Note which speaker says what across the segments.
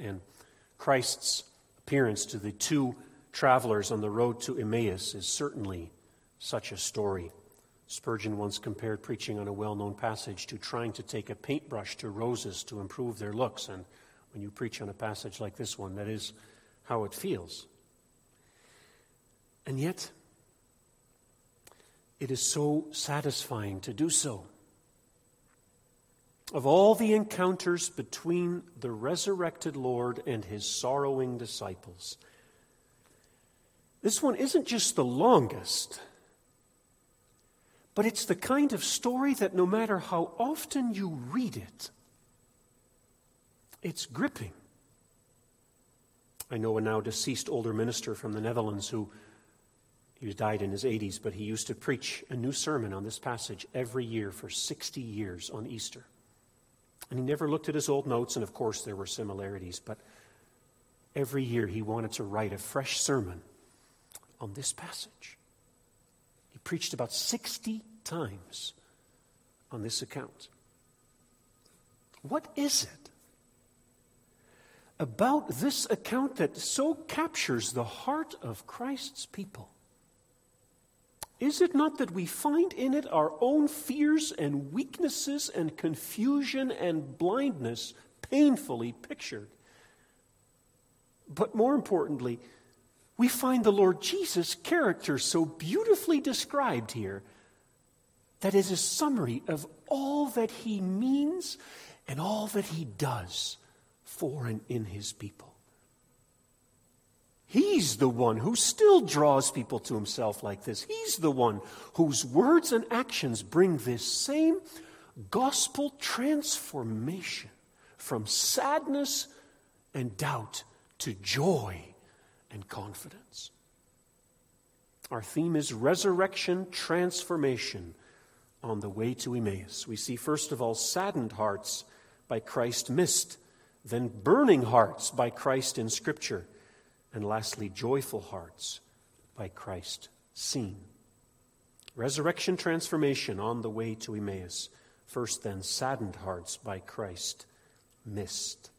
Speaker 1: And Christ's appearance to the two travelers on the road to Emmaus is certainly such a story. Spurgeon once compared preaching on a well-known passage to trying to take a paintbrush to roses to improve their looks. And when you preach on a passage like this one, that is how it feels. And yet, it is so satisfying to do so. Of all the encounters between the resurrected Lord and his sorrowing disciples, this one isn't just the longest, but it's the kind of story that no matter how often you read it, it's gripping. I know a now deceased older minister from the Netherlands who he died in his 80s, but he used to preach a new sermon on this passage every year for 60 years on Easter. And he never looked at his old notes, and of course there were similarities, but every year he wanted to write a fresh sermon on this passage. He preached about 60 times on this account. What is it about this account that so captures the heart of Christ's people? Is it not that we find in it our own fears and weaknesses and confusion and blindness painfully pictured? But more importantly, we find the Lord Jesus' character so beautifully described here that is a summary of all that he means and all that he does for and in his people. He's the one who still draws people to himself like this. He's the one whose words and actions bring this same gospel transformation from sadness and doubt to joy and confidence. Our theme is resurrection transformation on the way to Emmaus. We see, first of all, saddened hearts by Christ missed, then burning hearts by Christ in Scripture, and lastly, joyful hearts by Christ seen. Resurrection transformation on the way to Emmaus. First, then, saddened hearts by Christ missed.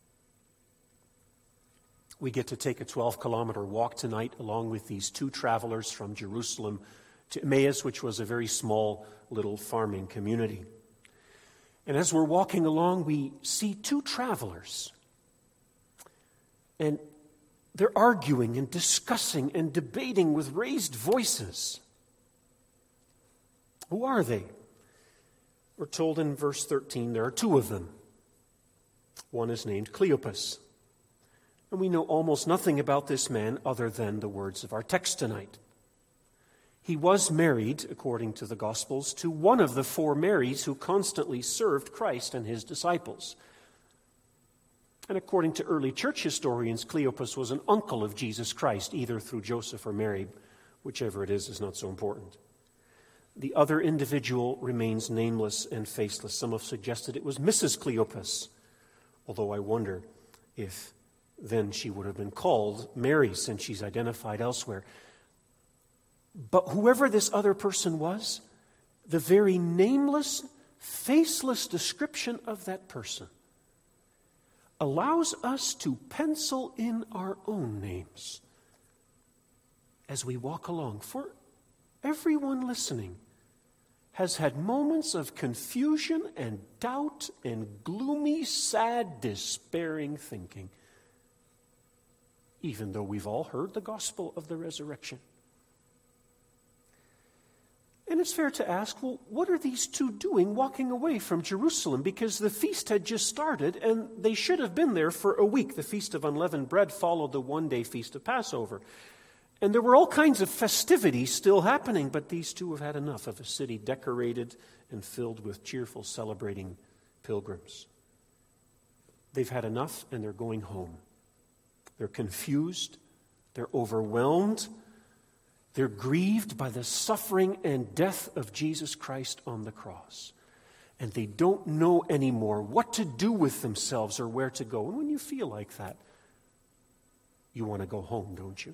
Speaker 1: We get to take a 12-kilometer walk tonight along with these two travelers from Jerusalem to Emmaus, which was a very small little farming community. And as we're walking along, we see two travelers. And they're arguing and discussing and debating with raised voices. Who are they? We're told in verse 13 there are two of them. One is named Cleopas. And we know almost nothing about this man other than the words of our text tonight. He was married, according to the Gospels, to one of the four Marys who constantly served Christ and his disciples. And according to early church historians, Cleopas was an uncle of Jesus Christ, either through Joseph or Mary. Whichever it is not so important. The other individual remains nameless and faceless. Some have suggested it was Mrs. Cleopas, although I wonder if then she would have been called Mary, since she's identified elsewhere. But whoever this other person was, the very nameless, faceless description of that person allows us to pencil in our own names as we walk along. For everyone listening has had moments of confusion and doubt and gloomy, sad, despairing thinking, even though we've all heard the gospel of the resurrection. And it's fair to ask, well, what are these two doing walking away from Jerusalem? Because the feast had just started, and they should have been there for a week. The Feast of Unleavened Bread followed the one-day Feast of Passover. And there were all kinds of festivities still happening, but these two have had enough of a city decorated and filled with cheerful, celebrating pilgrims. They've had enough, and they're going home. They're confused. They're overwhelmed. They're grieved by the suffering and death of Jesus Christ on the cross. And they don't know anymore what to do with themselves or where to go. And when you feel like that, you want to go home, don't you?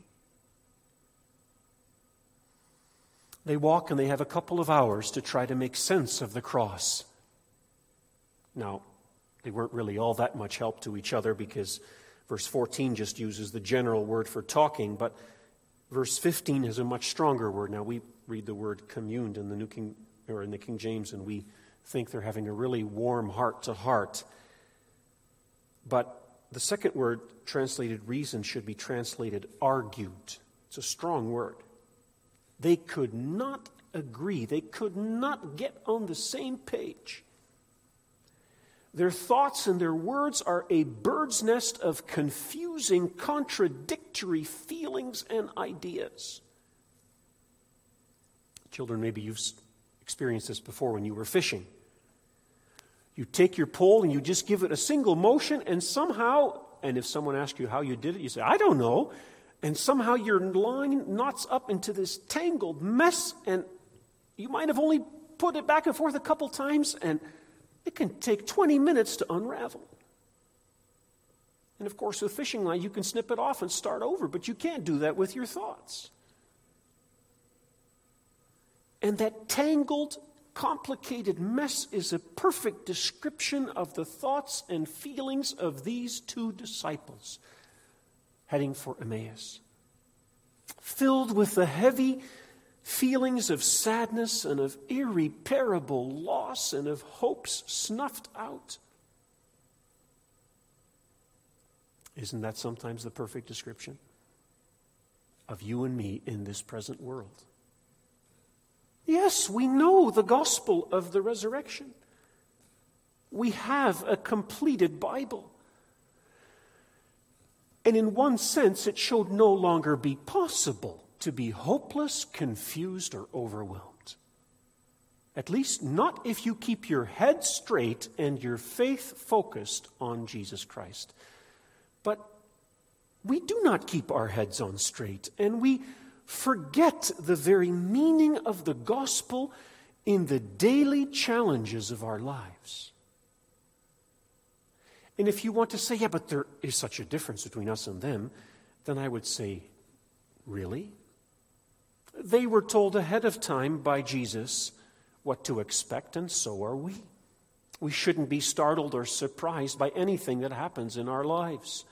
Speaker 1: They walk and they have a couple of hours to try to make sense of the cross. Now, they weren't really all that much help to each other, because Verse 14 just uses the general word for talking, but verse 15 has a much stronger word. Now, we read the word communed in the King James, and we think they're having a really warm heart-to-heart. But the second word, translated reason, should be translated argued. It's a strong word. They could not agree. They could not get on the same page. Their thoughts and their words are a bird's nest of confusing, contradictory feelings and ideas. Children, maybe you've experienced this before when you were fishing. You take your pole and you just give it a single motion, and somehow, and if someone asks you how you did it, you say, I don't know. And somehow your line knots up into this tangled mess, and you might have only put it back and forth a couple times, and it can take 20 minutes to unravel. And of course, with fishing line, you can snip it off and start over, but you can't do that with your thoughts. And that tangled, complicated mess is a perfect description of the thoughts and feelings of these two disciples heading for Emmaus. Filled with the heavy feelings of sadness and of irreparable loss and of hopes snuffed out. Isn't that sometimes the perfect description of you and me in this present world? Yes, we know the gospel of the resurrection. We have a completed Bible. And in one sense, it should no longer be possible to be hopeless, confused, or overwhelmed. At least not if you keep your head straight and your faith focused on Jesus Christ. But we do not keep our heads on straight, and we forget the very meaning of the gospel in the daily challenges of our lives. And if you want to say, yeah, but there is such a difference between us and them, then I would say, really? They were told ahead of time by Jesus what to expect, and so are we. We shouldn't be startled or surprised by anything that happens in our lives.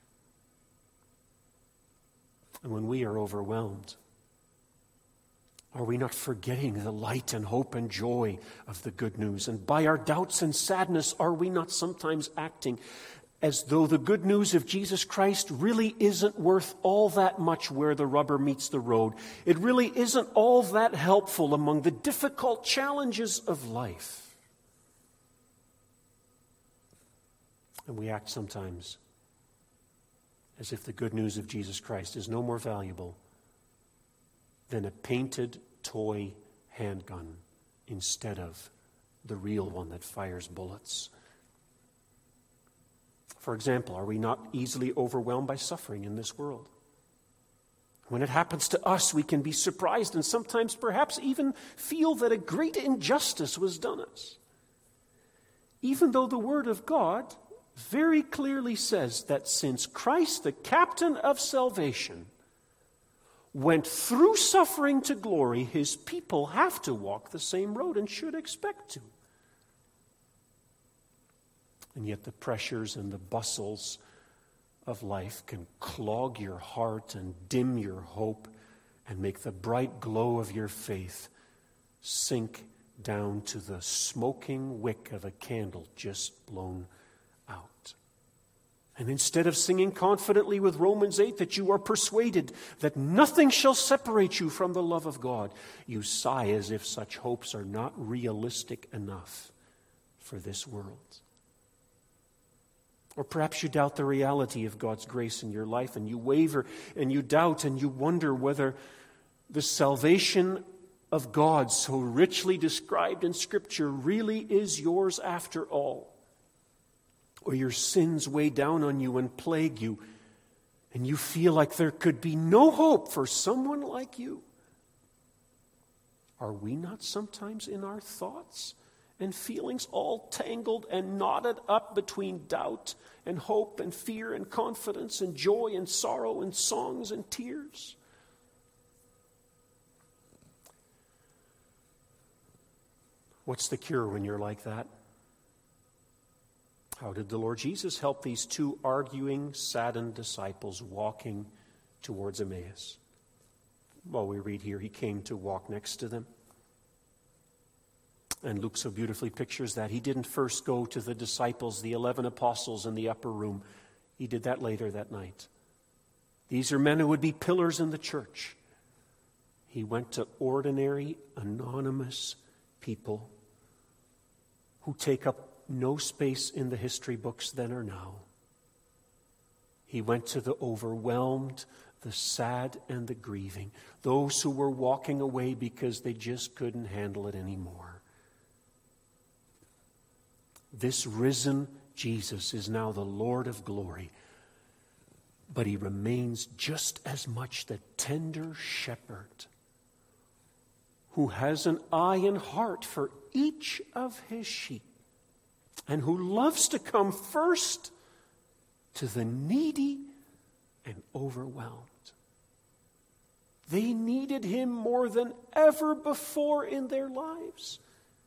Speaker 1: And when we are overwhelmed, are we not forgetting the light and hope and joy of the good news? And by our doubts and sadness, are we not sometimes acting as though the good news of Jesus Christ really isn't worth all that much where the rubber meets the road? It really isn't all that helpful among the difficult challenges of life. And we act sometimes as if the good news of Jesus Christ is no more valuable than a painted toy handgun instead of the real one that fires bullets. For example, are we not easily overwhelmed by suffering in this world? When it happens to us, we can be surprised and sometimes perhaps even feel that a great injustice was done us. Even though the Word of God very clearly says that since Christ, the captain of salvation, went through suffering to glory, his people have to walk the same road and should expect to. And yet the pressures and the bustles of life can clog your heart and dim your hope and make the bright glow of your faith sink down to the smoking wick of a candle just blown out. And instead of singing confidently with Romans 8 that you are persuaded that nothing shall separate you from the love of God, you sigh as if such hopes are not realistic enough for this world. Or perhaps you doubt the reality of God's grace in your life, and you waver and you doubt and you wonder whether the salvation of God so richly described in Scripture really is yours after all. Or your sins weigh down on you and plague you, and you feel like there could be no hope for someone like you. Are we not sometimes in our thoughts and feelings all tangled and knotted up between doubt and hope and fear and confidence and joy and sorrow and songs and tears? What's the cure when you're like that? How did the Lord Jesus help these two arguing, saddened disciples walking towards Emmaus? Well, we read here, he came to walk next to them. And Luke so beautifully pictures that. He didn't first go to the disciples, the 11 apostles in the upper room. He did that later that night. These are men who would be pillars in the church. He went to ordinary, anonymous people who take up no space in the history books then or now. He went to the overwhelmed, the sad, and the grieving, those who were walking away because they just couldn't handle it anymore. This risen Jesus is now the Lord of glory, but he remains just as much the tender shepherd who has an eye and heart for each of his sheep, and who loves to come first to the needy and overwhelmed. They needed him more than ever before in their lives.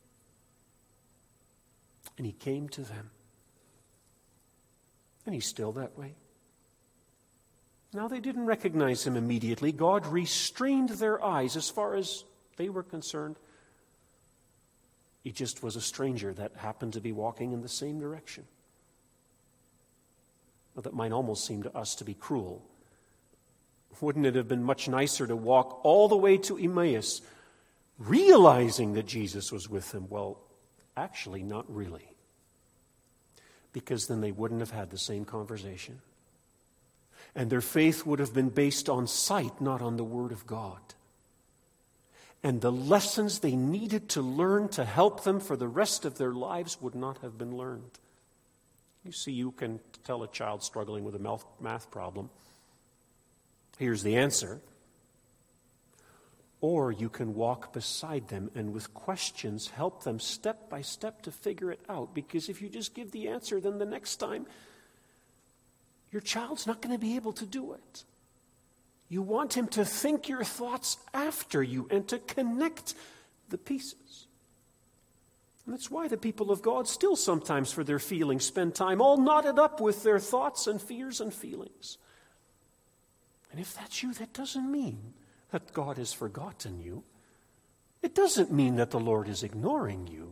Speaker 1: And he came to them. And he's still that way. Now, they didn't recognize him immediately. God restrained their eyes as far as they were concerned. He just was a stranger that happened to be walking in the same direction. Well, that might almost seem to us to be cruel. Wouldn't it have been much nicer to walk all the way to Emmaus, realizing that Jesus was with them? Well, actually, not really. Because then they wouldn't have had the same conversation. And their faith would have been based on sight, not on the Word of God. And the lessons they needed to learn to help them for the rest of their lives would not have been learned. You see, you can tell a child struggling with a math problem, here's the answer. Or you can walk beside them and with questions help them step by step to figure it out. Because if you just give the answer, then the next time, your child's not going to be able to do it. You want him to think your thoughts after you and to connect the pieces. And that's why the people of God still sometimes for their feelings spend time all knotted up with their thoughts and fears and feelings. And if that's you, that doesn't mean that God has forgotten you. It doesn't mean that the Lord is ignoring you.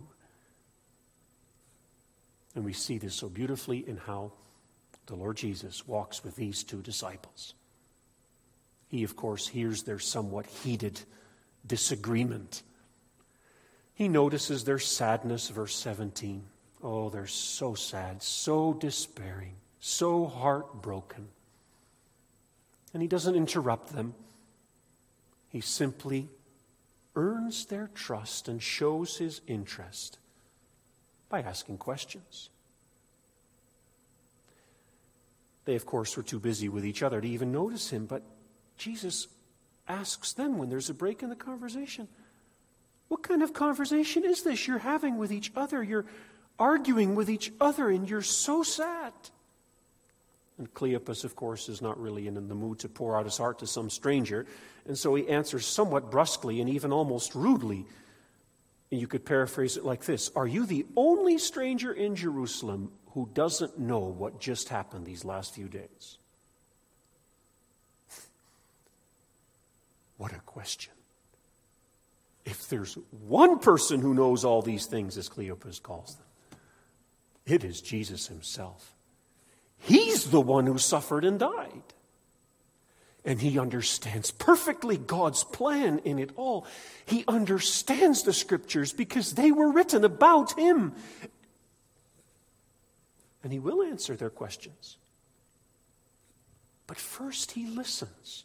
Speaker 1: And we see this so beautifully in how the Lord Jesus walks with these two disciples. He, of course, hears their somewhat heated disagreement. He notices their sadness, verse 17. Oh, they're so sad, so despairing, so heartbroken. And he doesn't interrupt them. He simply earns their trust and shows his interest by asking questions. They, of course, were too busy with each other to even notice him, but Jesus asks them when there's a break in the conversation, what kind of conversation is this you're having with each other? You're arguing with each other and you're so sad. And Cleopas, of course, is not really in the mood to pour out his heart to some stranger, and so he answers somewhat brusquely and even almost rudely. And you could paraphrase it like this: are you the only stranger in Jerusalem who doesn't know what just happened these last few days? What a question. If there's one person who knows all these things, as Cleopas calls them, it is Jesus himself. He's the one who suffered and died. And he understands perfectly God's plan in it all. He understands the Scriptures because they were written about him. And he will answer their questions. But first he listens.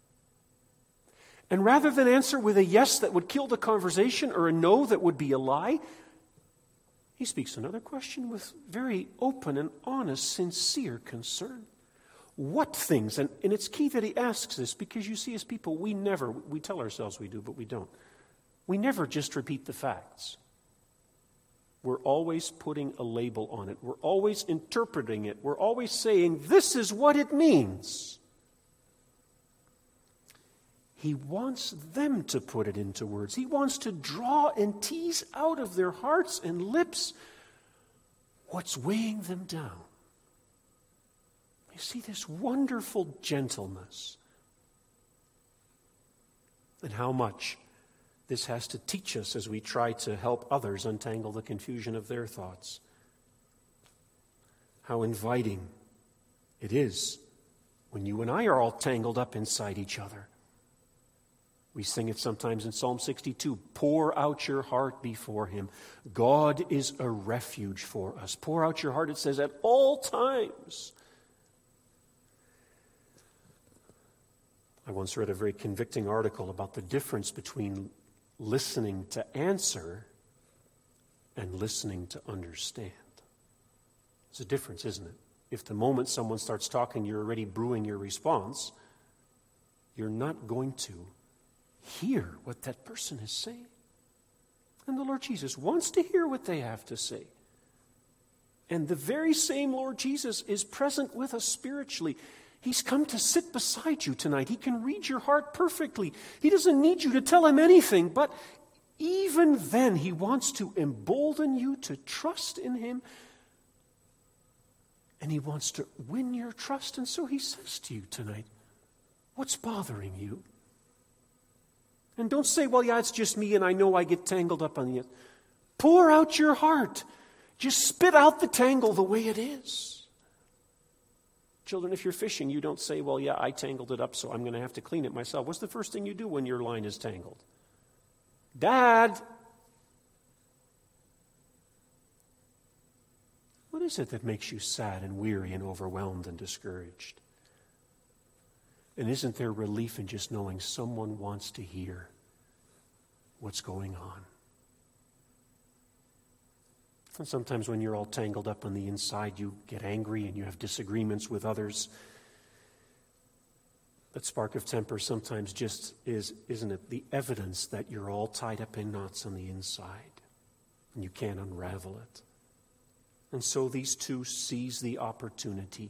Speaker 1: And rather than answer with a yes that would kill the conversation or a no that would be a lie, he speaks another question with very open and honest, sincere concern. What things? And it's key that he asks this because you see, as people, we tell ourselves we do, but we don't. We never just repeat the facts. We're always putting a label on it. We're always interpreting it. We're always saying, this is what it means. He wants them to put it into words. He wants to draw and tease out of their hearts and lips what's weighing them down. You see this wonderful gentleness. And how much this has to teach us as we try to help others untangle the confusion of their thoughts. How inviting it is when you and I are all tangled up inside each other. We sing it sometimes in Psalm 62, pour out your heart before him. God is a refuge for us. Pour out your heart, it says, at all times. I once read a very convicting article about the difference between listening to answer and listening to understand. It's a difference, isn't it? If the moment someone starts talking, you're already brewing your response, you're not going to hear what that person is saying. And the Lord Jesus wants to hear what they have to say. And the very same Lord Jesus is present with us spiritually. He's come to sit beside you tonight. He can read your heart perfectly. He doesn't need you to tell him anything, but even then, he wants to embolden you to trust in him. And he wants to win your trust. And so he says to you tonight, what's bothering you? And don't say, well, yeah, it's just me and I know I get tangled up on the... Pour out your heart. Just spit out the tangle the way it is. Children, if you're fishing, you don't say, well, yeah, I tangled it up, so I'm going to have to clean it myself. What's the first thing you do when your line is tangled? Dad! What is it that makes you sad and weary and overwhelmed and discouraged? And isn't there relief in just knowing someone wants to hear what's going on? And sometimes when you're all tangled up on the inside, you get angry and you have disagreements with others. That spark of temper sometimes just is, isn't it, the evidence that you're all tied up in knots on the inside and you can't unravel it. And so these two seize the opportunity.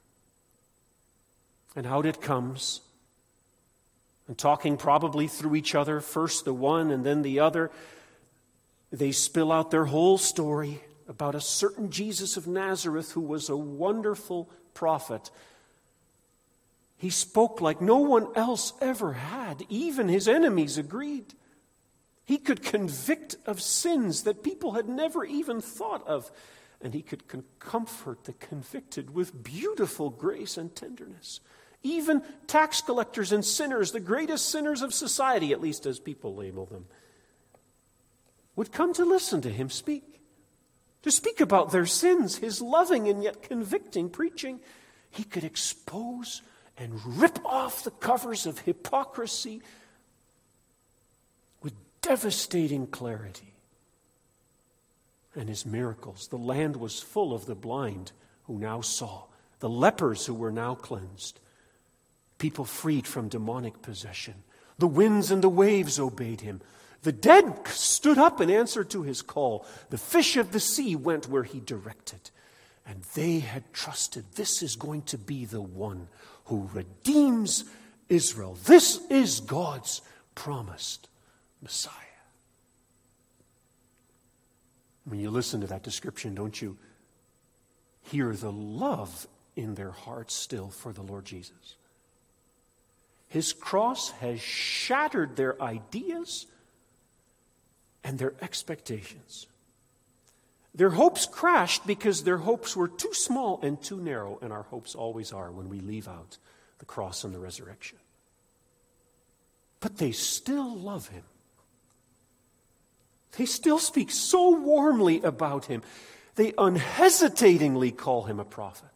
Speaker 1: And out it comes. And talking probably through each other, first the one and then the other, they spill out their whole story about a certain Jesus of Nazareth who was a wonderful prophet. He spoke like no one else ever had. Even his enemies agreed. He could convict of sins that people had never even thought of. And he could comfort the convicted with beautiful grace and tenderness. Even tax collectors and sinners, the greatest sinners of society, at least as people label them, would come to listen to him speak. To speak about their sins, his loving and yet convicting preaching. He could expose and rip off the covers of hypocrisy with devastating clarity. And his miracles. The land was full of the blind who now saw, the lepers who were now cleansed, people freed from demonic possession. The winds and the waves obeyed him. The dead stood up in answer to his call. The fish of the sea went where he directed. And they had trusted this is going to be the one who redeems Israel. This is God's promised Messiah. When you listen to that description, don't you hear the love in their hearts still for the Lord Jesus? His cross has shattered their ideas and their expectations. Their hopes crashed because their hopes were too small and too narrow, and our hopes always are when we leave out the cross and the resurrection. But they still love him. They still speak so warmly about him. They unhesitatingly call him a prophet.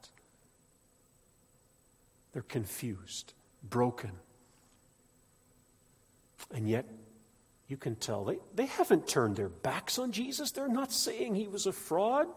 Speaker 1: They're confused, broken. And yet, you can tell they haven't turned their backs on Jesus. They're not saying he was a fraud.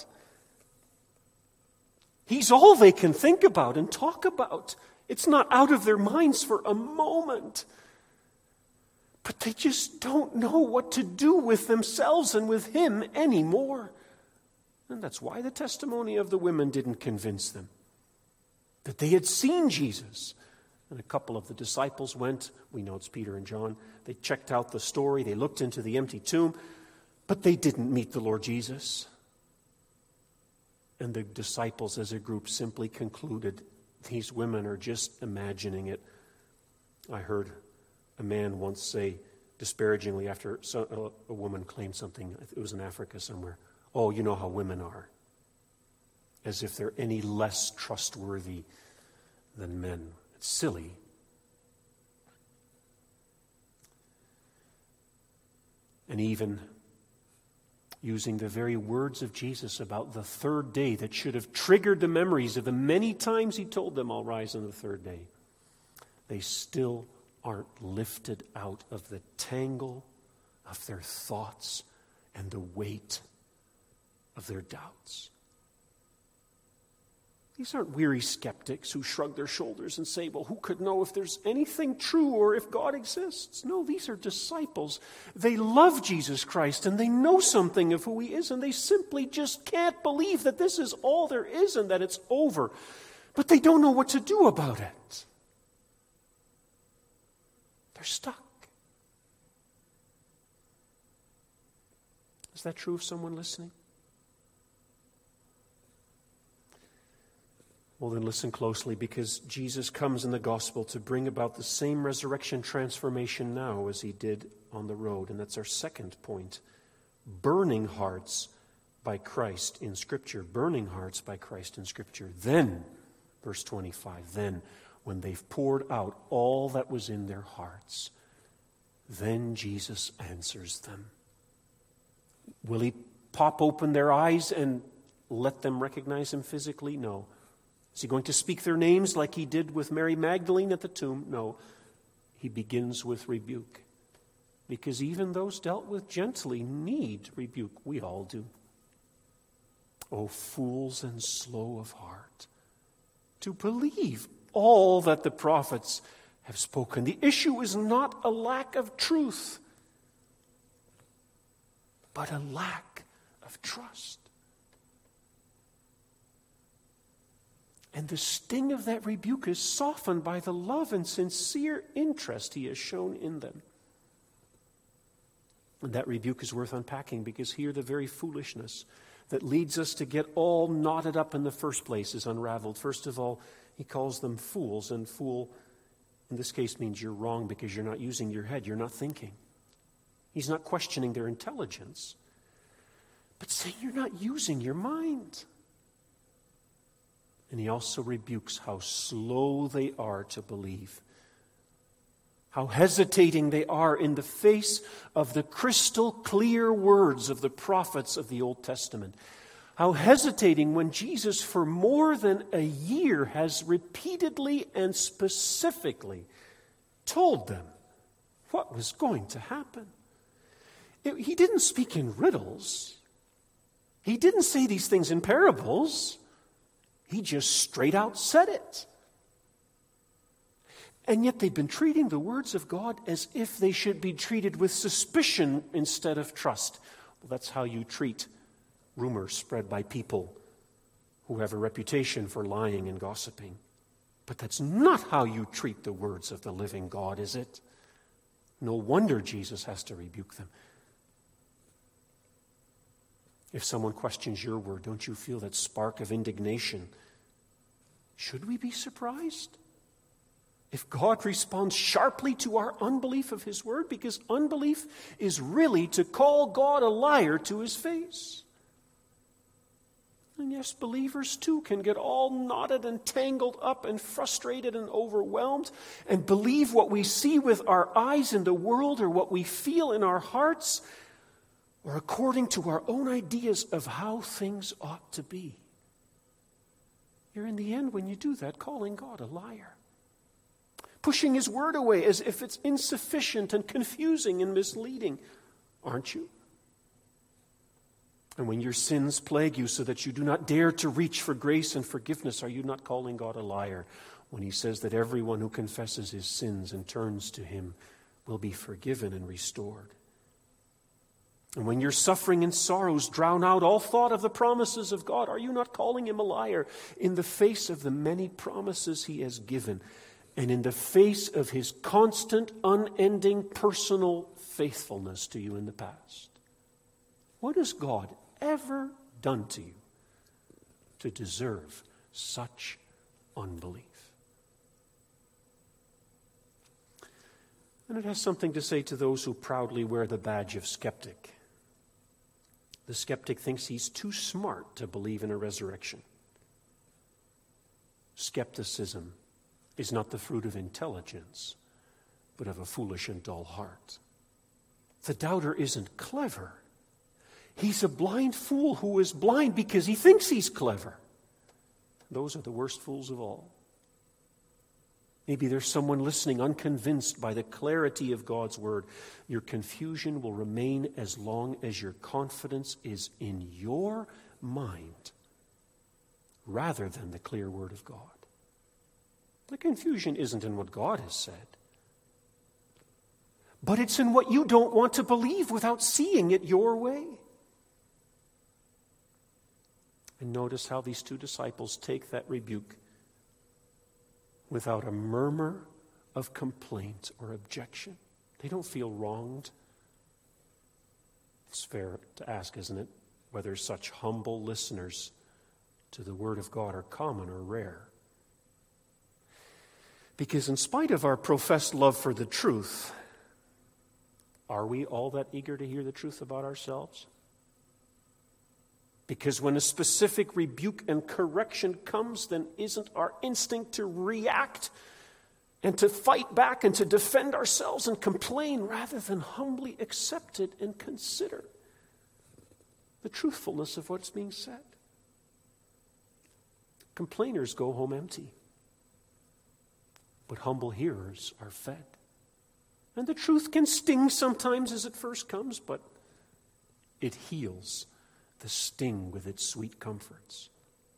Speaker 1: He's all they can think about and talk about. It's not out of their minds for a moment. But they just don't know what to do with themselves and with him anymore. And that's why the testimony of the women didn't convince them. That they had seen Jesus. And a couple of the disciples went, we know it's Peter and John, they checked out the story, they looked into the empty tomb, but they didn't meet the Lord Jesus. And the disciples as a group simply concluded, these women are just imagining it. I heard a man once say disparagingly after a woman claimed something, it was in Africa somewhere, "Oh, you know how women are." As if they're any less trustworthy than men. It's silly. And even using the very words of Jesus about the third day that should have triggered the memories of the many times he told them, "I'll rise on the third day," they still aren't lifted out of the tangle of their thoughts and the weight of their doubts. These aren't weary skeptics who shrug their shoulders and say, "Well, who could know if there's anything true or if God exists?" No, these are disciples. They love Jesus Christ and they know something of who he is, and they simply just can't believe that this is all there is and that it's over. But they don't know what to do about it. They're stuck. Is that true of someone listening? Well, then listen closely, because Jesus comes in the gospel to bring about the same resurrection transformation now as he did on the road. And that's our second point. Burning hearts by Christ in Scripture. Burning hearts by Christ in Scripture. Then, verse 25, then, when they've poured out all that was in their hearts, then Jesus answers them. Will he pop open their eyes and let them recognize him physically? No. Is he going to speak their names like he did with Mary Magdalene at the tomb? No. He begins with rebuke. Because even those dealt with gently need rebuke. We all do. Oh, fools and slow of heart, to believe all that the prophets have spoken. The issue is not a lack of truth, but a lack of trust. And the sting of that rebuke is softened by the love and sincere interest he has shown in them. And that rebuke is worth unpacking, because here the very foolishness that leads us to get all knotted up in the first place is unraveled. First of all, he calls them fools, and fool in this case means you're wrong because you're not using your head, you're not thinking. He's not questioning their intelligence, but saying you're not using your mind. And he also rebukes how slow they are to believe, how hesitating they are in the face of the crystal clear words of the prophets of the Old Testament. How hesitating when Jesus for more than a year has repeatedly and specifically told them what was going to happen. He didn't speak in riddles. He didn't say these things in parables. He just straight out said it. And yet they've been treating the words of God as if they should be treated with suspicion instead of trust. Well, that's how you treat rumors spread by people who have a reputation for lying and gossiping. But that's not how you treat the words of the living God, is it? No wonder Jesus has to rebuke them. If someone questions your word, don't you feel that spark of indignation? Should we be surprised if God responds sharply to our unbelief of his word? Because unbelief is really to call God a liar to his face. And yes, believers too can get all knotted and tangled up and frustrated and overwhelmed and believe what we see with our eyes in the world, or what we feel in our hearts, or according to our own ideas of how things ought to be. You're in the end, when you do that, calling God a liar. Pushing his word away as if it's insufficient and confusing and misleading. Aren't you? And when your sins plague you so that you do not dare to reach for grace and forgiveness, are you not calling God a liar when he says that everyone who confesses his sins and turns to him will be forgiven and restored? And when your suffering and sorrows drown out all thought of the promises of God, are you not calling him a liar in the face of the many promises he has given, and in the face of his constant, unending personal faithfulness to you in the past? What has God ever done to you to deserve such unbelief? And it has something to say to those who proudly wear the badge of skeptic. The skeptic thinks he's too smart to believe in a resurrection. Skepticism is not the fruit of intelligence, but of a foolish and dull heart. The doubter isn't clever. He's a blind fool who is blind because he thinks he's clever. Those are the worst fools of all. Maybe there's someone listening unconvinced by the clarity of God's word. Your confusion will remain as long as your confidence is in your mind rather than the clear word of God. The confusion isn't in what God has said, but it's in what you don't want to believe without seeing it your way. And notice how these two disciples take that rebuke without a murmur of complaint or objection. They don't feel wronged. It's fair to ask, isn't it, whether such humble listeners to the Word of God are common or rare. Because in spite of our professed love for the truth, are we all that eager to hear the truth about ourselves? Because when a specific rebuke and correction comes, then isn't our instinct to react and to fight back and to defend ourselves and complain rather than humbly accept it and consider the truthfulness of what's being said? Complainers go home empty, but humble hearers are fed. And the truth can sting sometimes as it first comes, but it heals the sting with its sweet comforts.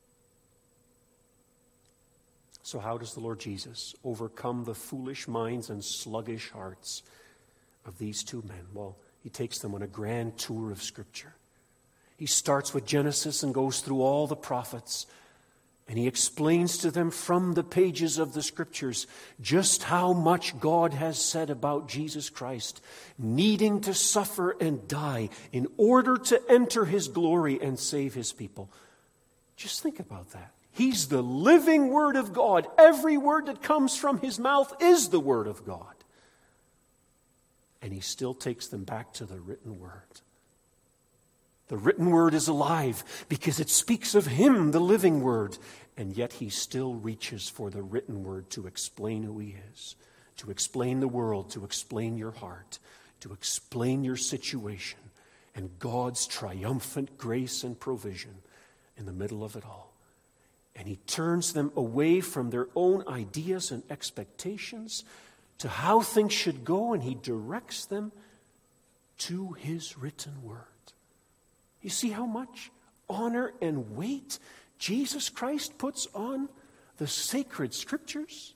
Speaker 1: So how does the Lord Jesus overcome the foolish minds and sluggish hearts of these two men? Well, he takes them on a grand tour of Scripture. He starts with Genesis and goes through all the prophets, and he explains to them from the pages of the Scriptures just how much God has said about Jesus Christ, needing to suffer and die in order to enter his glory and save his people. Just think about that. He's the living Word of God. Every word that comes from his mouth is the Word of God. And he still takes them back to the written Word. The written Word is alive because it speaks of him, the living Word. And yet he still reaches for the written Word to explain who he is, to explain the world, to explain your heart, to explain your situation, and God's triumphant grace and provision in the middle of it all. And he turns them away from their own ideas and expectations to how things should go, and he directs them to his written Word. You see how much honor and weight Jesus Christ puts on the sacred Scriptures?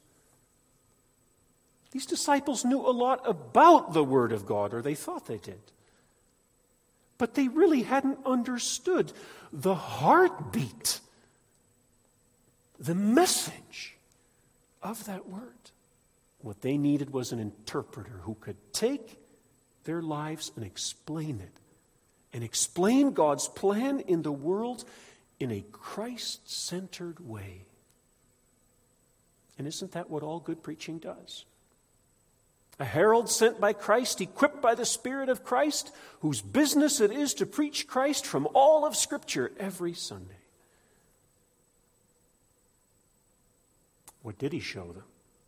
Speaker 1: These disciples knew a lot about the Word of God, or they thought they did. But they really hadn't understood the heartbeat, the message of that Word. What they needed was an interpreter who could take their lives and explain it, and explain God's plan in the world in a Christ-centered way. And isn't that what all good preaching does? A herald sent by Christ, equipped by the Spirit of Christ, whose business it is to preach Christ from all of Scripture every Sunday. What did he show them?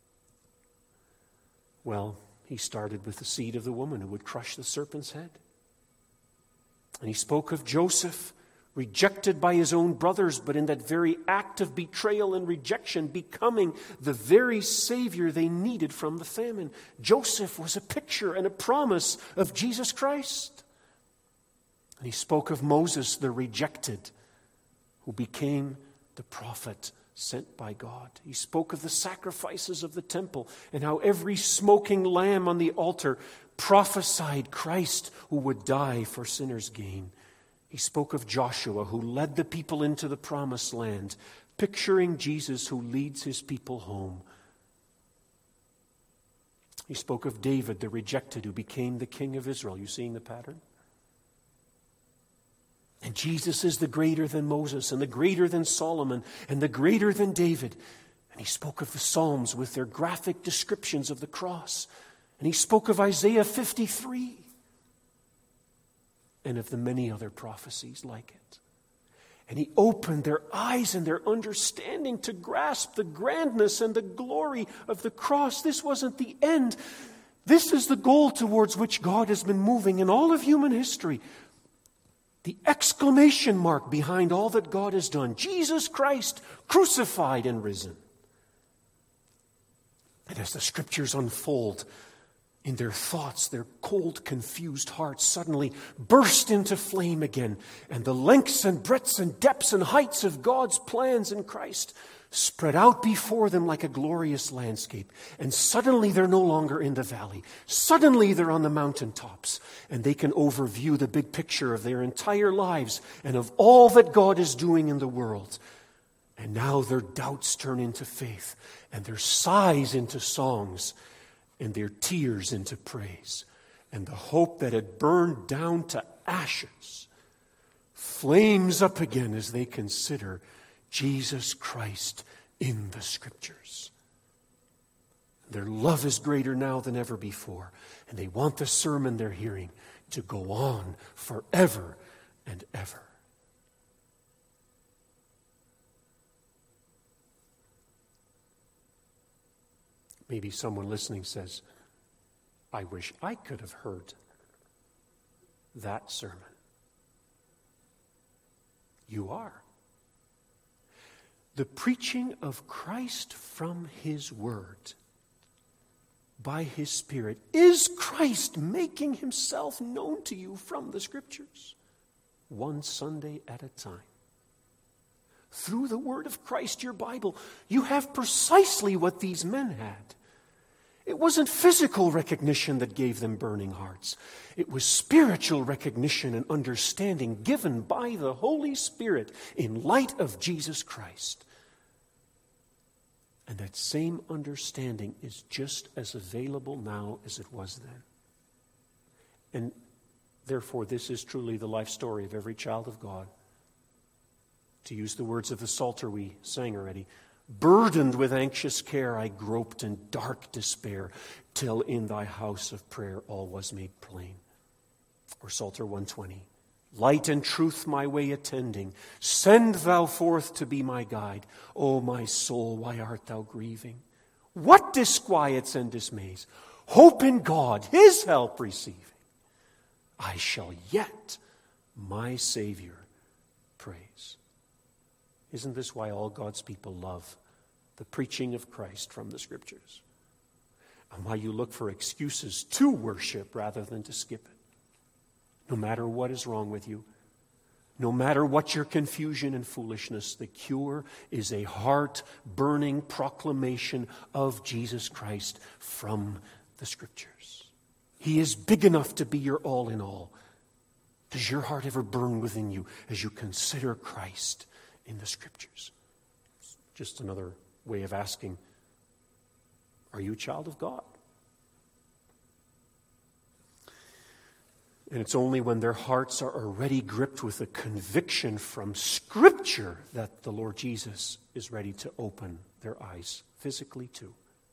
Speaker 1: Well, he started with the seed of the woman who would crush the serpent's head. And he spoke of Joseph, rejected by his own brothers, but in that very act of betrayal and rejection, becoming the very Savior they needed from the famine. Joseph was a picture and a promise of Jesus Christ. And he spoke of Moses, the rejected, who became the prophet sent by God. He spoke of the sacrifices of the temple and how every smoking lamb on the altar prophesied Christ who would die for sinners' gain. He spoke of Joshua who led the people into the promised land, picturing Jesus who leads his people home. He spoke of David, the rejected, who became the king of Israel. You seeing the pattern? And Jesus is the greater than Moses, and the greater than Solomon, and the greater than David. And he spoke of the Psalms with their graphic descriptions of the cross. And he spoke of Isaiah 53 and of the many other prophecies like it. And he opened their eyes and their understanding to grasp the grandness and the glory of the cross. This wasn't the end. This is the goal towards which God has been moving in all of human history. The exclamation mark behind all that God has done. Jesus Christ, crucified and risen. And as the Scriptures unfold in their thoughts, their cold, confused hearts suddenly burst into flame again. And the lengths and breadths and depths and heights of God's plans in Christ spread out before them like a glorious landscape. And suddenly they're no longer in the valley. Suddenly they're on the mountaintops. And they can overview the big picture of their entire lives and of all that God is doing in the world. And now their doubts turn into faith, and their sighs into songs, and their tears into praise. And the hope that had burned down to ashes flames up again as they consider Jesus Christ in the Scriptures. Their love is greater now than ever before, and they want the sermon they're hearing to go on forever and ever. Maybe someone listening says, I wish I could have heard that sermon. You are. The preaching of Christ from His Word by His Spirit is Christ making Himself known to you from the Scriptures, one Sunday at a time. Through the Word of Christ, your Bible, you have precisely what these men had. It wasn't physical recognition that gave them burning hearts. It was spiritual recognition and understanding given by the Holy Spirit in light of Jesus Christ. And that same understanding is just as available now as it was then. And therefore, this is truly the life story of every child of God. To use the words of the Psalter we sang already, burdened with anxious care, I groped in dark despair, till in thy house of prayer all was made plain. Or Psalter 120, light and truth my way attending, send thou forth to be my guide. O my soul, why art thou grieving? What disquiets and dismays? Hope in God, His help receiving. I shall yet my Savior praise. Isn't this why all God's people love the preaching of Christ from the Scriptures? And why you look for excuses to worship rather than to skip it? No matter what is wrong with you, no matter what your confusion and foolishness, the cure is a heart-burning proclamation of Jesus Christ from the Scriptures. He is big enough to be your all in all. Does your heart ever burn within you as you consider Christ in the Scriptures? Just another way of asking, are you a child of God? And it's only when their hearts are already gripped with a conviction from Scripture that the Lord Jesus is ready to open their eyes physically too.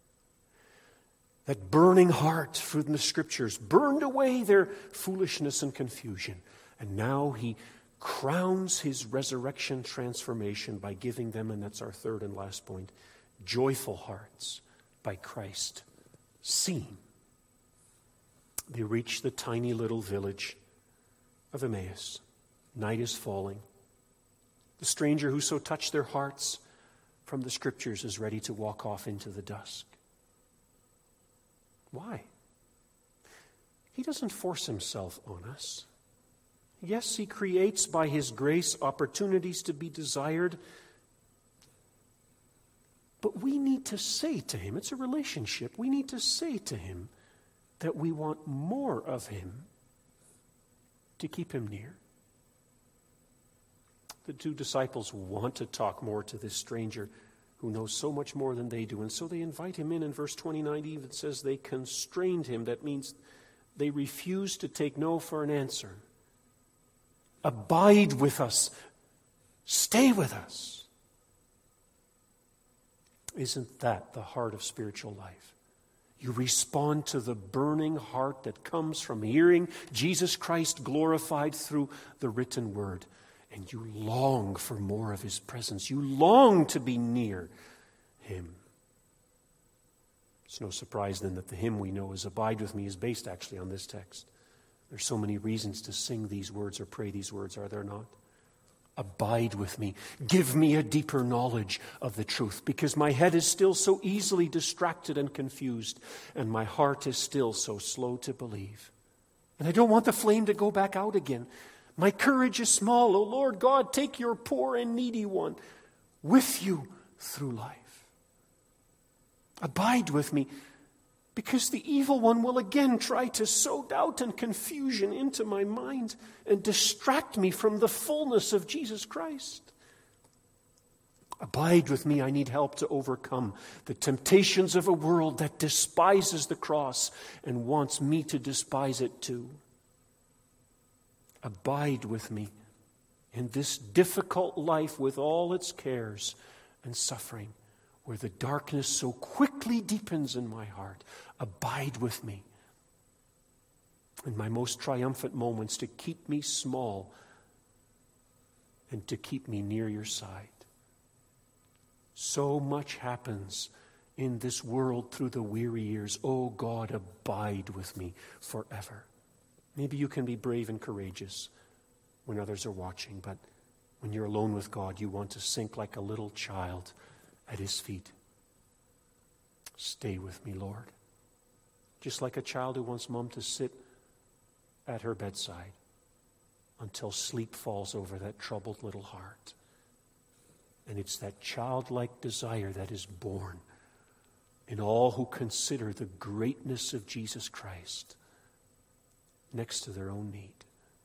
Speaker 1: That burning heart from the Scriptures burned away their foolishness and confusion. And now He crowns His resurrection transformation by giving them, and that's our third and last point, joyful hearts by Christ seen. They reach the tiny little village of Emmaus. Night is falling. The stranger who so touched their hearts from the Scriptures is ready to walk off into the dusk. Why? He doesn't force Himself on us. Yes, He creates by His grace opportunities to be desired. But we need to say to Him, it's a relationship, we need to say to Him that we want more of Him to keep Him near. The two disciples want to talk more to this stranger who knows so much more than they do. And so they invite Him in verse 29, even says they constrained Him. That means they refused to take no for an answer. Abide with us. Stay with us. Isn't that the heart of spiritual life? You respond to the burning heart that comes from hearing Jesus Christ glorified through the written word. And you long for more of his presence. You long to be near him. It's no surprise then that the hymn we know as Abide With Me is based actually on this text. There's so many reasons to sing these words or pray these words, are there not? Abide with me. Give me a deeper knowledge of the truth, because my head is still so easily distracted and confused, and my heart is still so slow to believe. And I don't want the flame to go back out again. My courage is small. Oh Lord God, take your poor and needy one with you through life. Abide with me, because the evil one will again try to sow doubt and confusion into my mind and distract me from the fullness of Jesus Christ. Abide with me. I need help to overcome the temptations of a world that despises the cross and wants me to despise it too. Abide with me in this difficult life with all its cares and suffering, where the darkness so quickly deepens in my heart. Abide with me in my most triumphant moments, to keep me small and to keep me near your side. So much happens in this world through the weary years. Oh God, abide with me forever. Maybe you can be brave and courageous when others are watching, but when you're alone with God, you want to sink like a little child at his feet. Stay with me, Lord. Just like a child who wants mom to sit at her bedside until sleep falls over that troubled little heart. And it's that childlike desire that is born in all who consider the greatness of Jesus Christ next to their own need.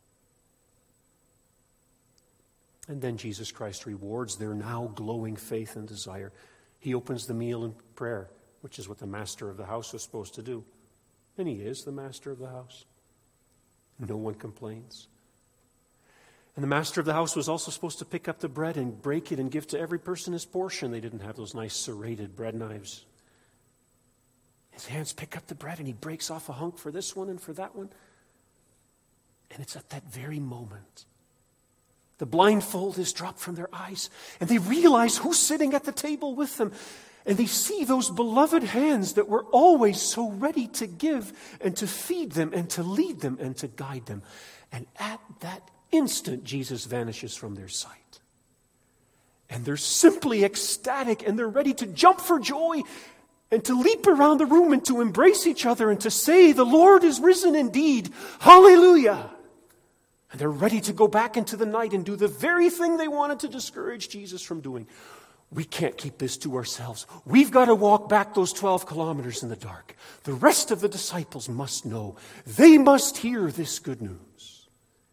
Speaker 1: And then Jesus Christ rewards their now glowing faith and desire. He opens the meal in prayer, which is what the master of the house was supposed to do. And he is the master of the house. No one complains. And the master of the house was also supposed to pick up the bread and break it and give to every person his portion. They didn't have those nice serrated bread knives. His hands pick up the bread and he breaks off a hunk for this one and for that one. And it's at that very moment the blindfold is dropped from their eyes, and they realize who's sitting at the table with them. And they see those beloved hands that were always so ready to give and to feed them and to lead them and to guide them. And at that instant, Jesus vanishes from their sight. And they're simply ecstatic, and they're ready to jump for joy and to leap around the room and to embrace each other and to say, "The Lord is risen indeed. Hallelujah." And they're ready to go back into the night and do the very thing they wanted to discourage Jesus from doing. We can't keep this to ourselves. We've got to walk back those 12 kilometers in the dark. The rest of the disciples must know. They must hear this good news.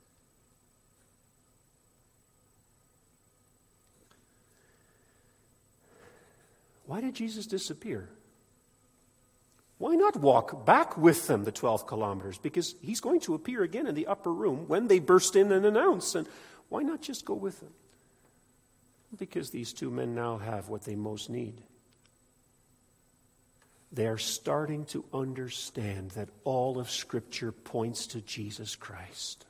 Speaker 1: Why did Jesus disappear? Why not walk back with them the 12 kilometers? Because he's going to appear again in the upper room when they burst in and announce. And why not just go with them? Because these two men now have what they most need. They are starting to understand that all of Scripture points to Jesus Christ.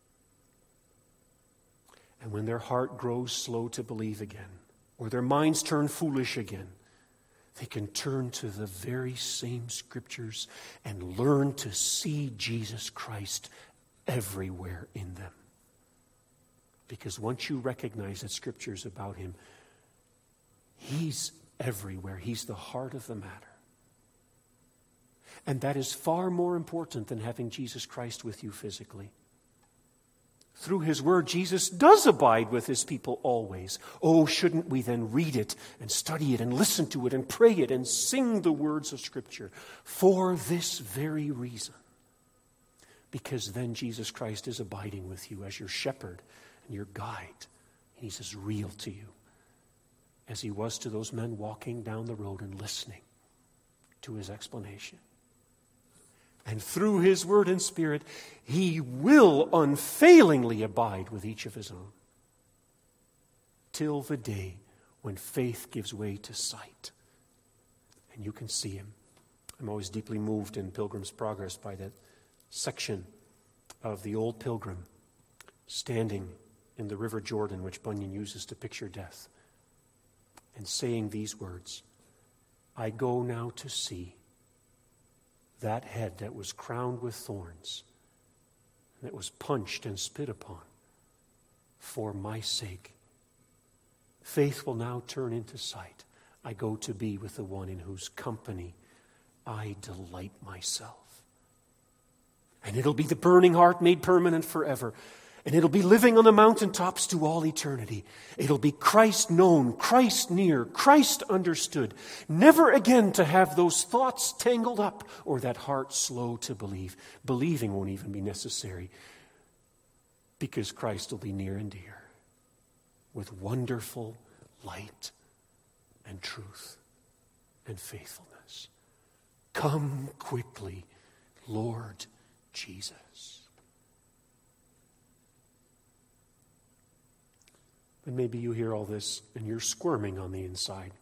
Speaker 1: And when their heart grows slow to believe again, or their minds turn foolish again, they can turn to the very same Scriptures and learn to see Jesus Christ everywhere in them. Because once you recognize that Scripture is about him, he's everywhere. He's the heart of the matter. And that is far more important than having Jesus Christ with you physically. Through his word, Jesus does abide with his people always. Oh, shouldn't we then read it and study it and listen to it and pray it and sing the words of Scripture for this very reason? Because then Jesus Christ is abiding with you as your shepherd and your guide. And he's as real to you as he was to those men walking down the road and listening to his explanation. And through his word and spirit, he will unfailingly abide with each of his own, till the day when faith gives way to sight and you can see him. I'm always deeply moved in Pilgrim's Progress by that section of the old pilgrim standing in the River Jordan, which Bunyan uses to picture death, and saying these words, "I go now to see that head that was crowned with thorns, that was punched and spit upon for my sake. Faith will now turn into sight. I go to be with the one in whose company I delight myself." And it'll be the burning heart made permanent forever. And it'll be living on the mountaintops to all eternity. It'll be Christ known, Christ near, Christ understood. Never again to have those thoughts tangled up or that heart slow to believe. Believing won't even be necessary because Christ will be near and dear with wonderful light and truth and faithfulness. Come quickly, Lord Jesus. But maybe you hear all this and you're squirming on the inside.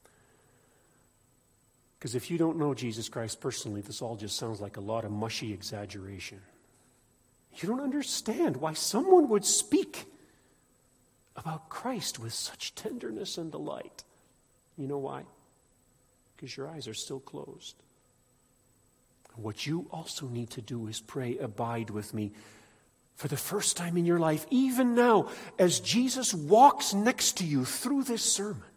Speaker 1: Because if you don't know Jesus Christ personally, this all just sounds like a lot of mushy exaggeration. You don't understand why someone would speak about Christ with such tenderness and delight. You know why? Because your eyes are still closed. What you also need to do is pray, "Abide with me," for the first time in your life, even now, as Jesus walks next to you through this sermon.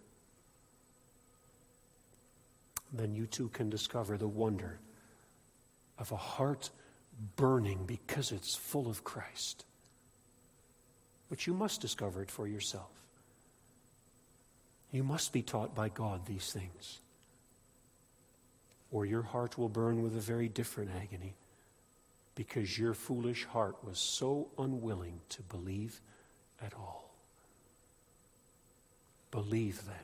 Speaker 1: Then you too can discover the wonder of a heart burning because it's full of Christ. But you must discover it for yourself. You must be taught by God these things, or your heart will burn with a very different agony, because your foolish heart was so unwilling to believe at all. Believe then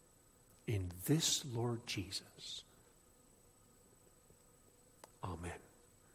Speaker 1: in this Lord Jesus. Amen.